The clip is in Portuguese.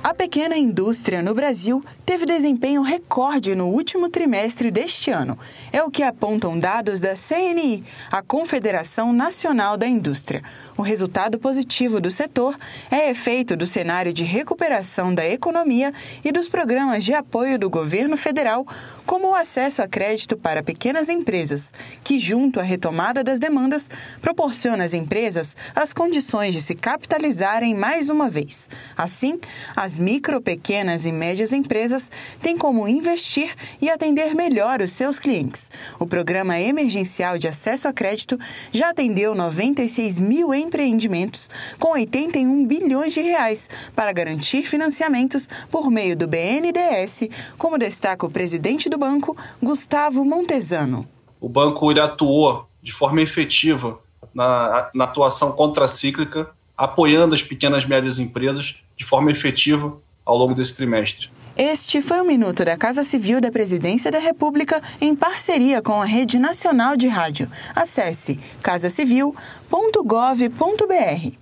A pequena indústria no Brasil teve desempenho recorde no último trimestre deste ano. É o que apontam dados da CNI, a Confederação Nacional da Indústria. O resultado positivo do setor é efeito do cenário de recuperação da economia e dos programas de apoio do governo federal, como o acesso a crédito para pequenas empresas, que, junto à retomada das demandas, proporciona às empresas as condições de se capitalizarem mais uma vez. Assim, as micro, pequenas e médias empresas têm como investir e atender melhor os seus clientes. O Programa Emergencial de Acesso a Crédito já atendeu 96 mil empreendimentos com 81 bilhões de reais para garantir financiamentos por meio do BNDES, como destaca o presidente do banco, Gustavo Montesano. O banco atuou de forma efetiva na atuação contracíclica, apoiando as pequenas e médias empresas de forma efetiva ao longo desse trimestre. Este foi o Minuto da Casa Civil da Presidência da República em parceria com a Rede Nacional de Rádio. Acesse casacivil.gov.br.